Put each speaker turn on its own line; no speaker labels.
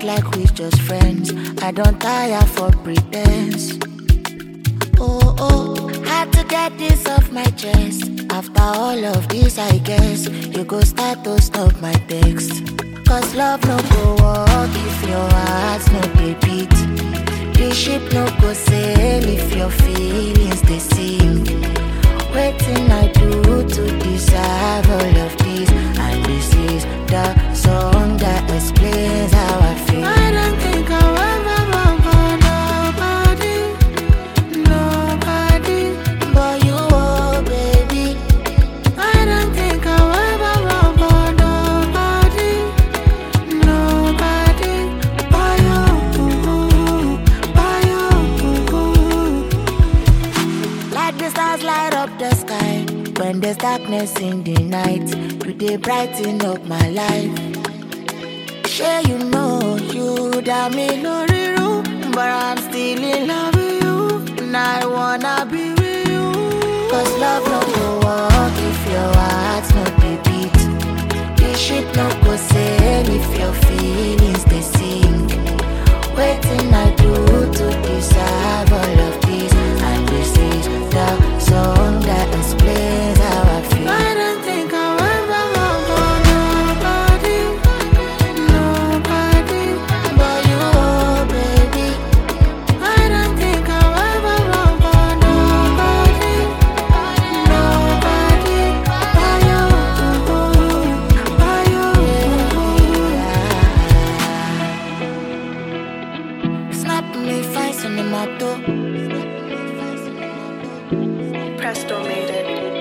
act like we just friends. I don't tire for pretense. Oh, had to get this off my chest. After all of this, I guess you go start to stop my text. Cause love no go walk if your heart's no dey beat. The ship no go sail if your feelings they sink. Waiting I do to deserve all of this. And this is the song that explains how I feel.
I don't think I'll ever love nobody,
But you, oh baby,
I don't think I'll ever love nobody, but you.
like the stars light up the sky. When there's darkness in the night, you dey brighten up my life. Sure you know you that me no real, but I'm still in love with you. And I wanna be with you. Cause love no go walk if your heart's not the beat. The ship no go sail if your feelings they sink. Waiting I do to deserve all of this. And this is the song that explains how I feel.
I don't think I'll ever love nobody,
But you, oh baby,
I don't think I'll ever love nobody, but you.
snap me fine cinema too.
Presto made it.